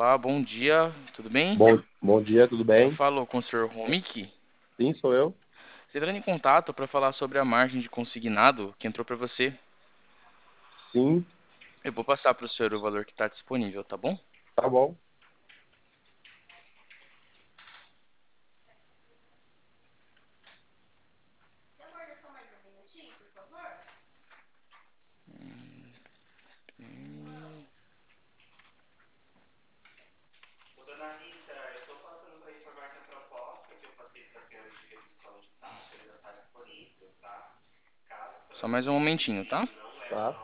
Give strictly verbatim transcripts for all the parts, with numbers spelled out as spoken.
Olá, bom dia, tudo bem? Bom, bom dia, tudo Eu bem? falo com o senhor Romik. Sim, sou eu. Você entrando em contato para falar sobre a margem de consignado que entrou para você. Sim, Eu vou passar para o senhor o valor que está disponível, tá bom? tá bom. Só mais um momentinho, tá? Tá,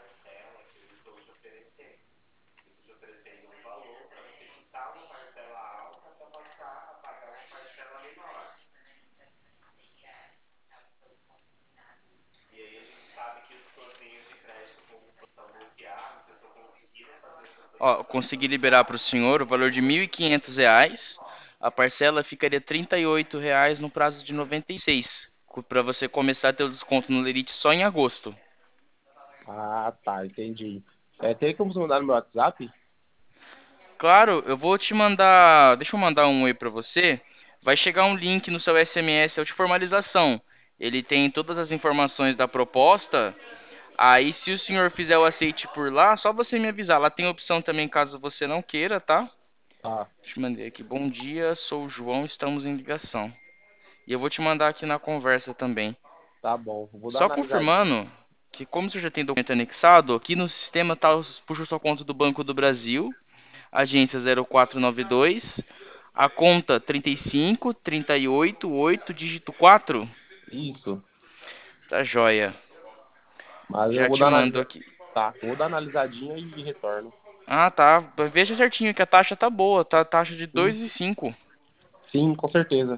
Ó, eu consegui liberar para o senhor o valor de mil e quinhentos reais. A parcela ficaria trinta e oito reais no prazo de noventa e seis, para você começar a ter o desconto no Lerite só em agosto. ah, tá, entendi. É, tem como você mandar no meu WhatsApp? Claro, eu vou te mandar. Deixa eu mandar um oi para você. Vai chegar um link no seu S M S, é o de formalização. Ele tem todas as informações da proposta. Aí, se o senhor fizer o aceite por lá, só você me avisar. Lá tem opção também caso você não queira, tá? Tá, Te mandei aqui. Bom dia, sou o João, estamos em ligação. E eu vou te mandar aqui na conversa também. tá bom. Vou dar uma Só analisadinha. confirmando que, como você já tem documento anexado, aqui no sistema tá, puxa sua conta do Banco do Brasil, agência zero quatro nove dois, a conta trinta e cinco, trinta e oito, oito, dígito quatro. Isso, Tá joia. mas eu Já vou te dar mando analisa... aqui. Tá, eu vou dar uma analisadinha e retorno. Ah, tá. Veja certinho que a taxa tá boa, tá? Taxa de Sim, dois e cinco. sim, com certeza.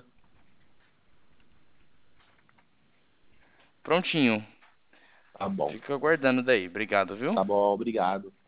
Prontinho. Tá bom, Fica aguardando daí. Obrigado, viu? tá bom, obrigado.